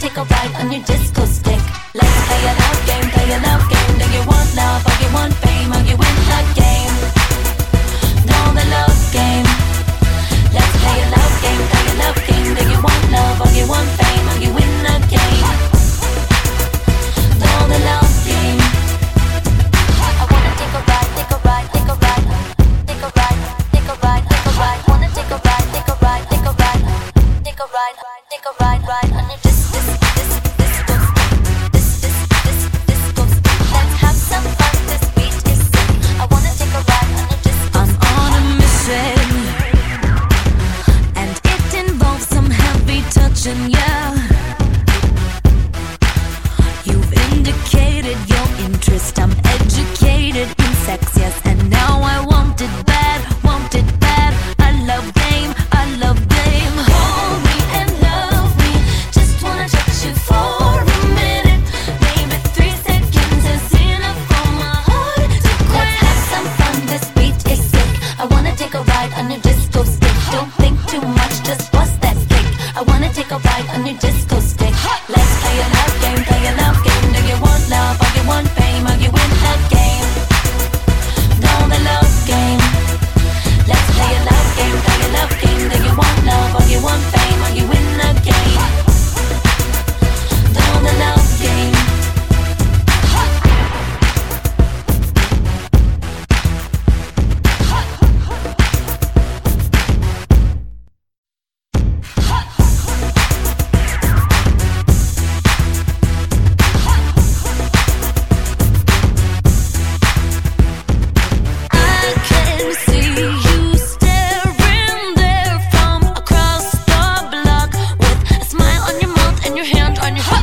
take a ride on your disco stick. Let's play a love game, play a love game. Do you want love or you want fame? Or you win the game? No, the love game. Let's play a love game, play a love game. Do you want love or you want fame? Or you win the game? No, the love game. I wanna take a ride, take a ride, take a ride, take a ride, take a ride, take a ride. Wanna take a ride, take a ride, take a ride, take a ride, take a ride, ride on your disco stick. Let's have some fun. This beat is sick. I wanna take a ride on your disco stick. I'm on a mission, and it involves some heavy touching, yeah. You've indicated your interest. I'm educated in sex, yes, and now I want it bad, want it bad. I love game, I love game. Hold me and love me. Just wanna touch you for a minute. Maybe 3 seconds is enough for my heart to quit. Let's have some fun. This beat is sick. I wanna take a ride on your disco stick. Don't think too much, just bust that kick. I wanna take a ride on your disco stick. Let's play a love game, play a love game. Do you want love or you want fame? Or you win the game? No, the love game. Let's play a love game, play a love game. Do you want love or you want fame? Or you win the game? No, the love game. I can see you staring there from across the block with a smile on your mouth and your hand on your heart.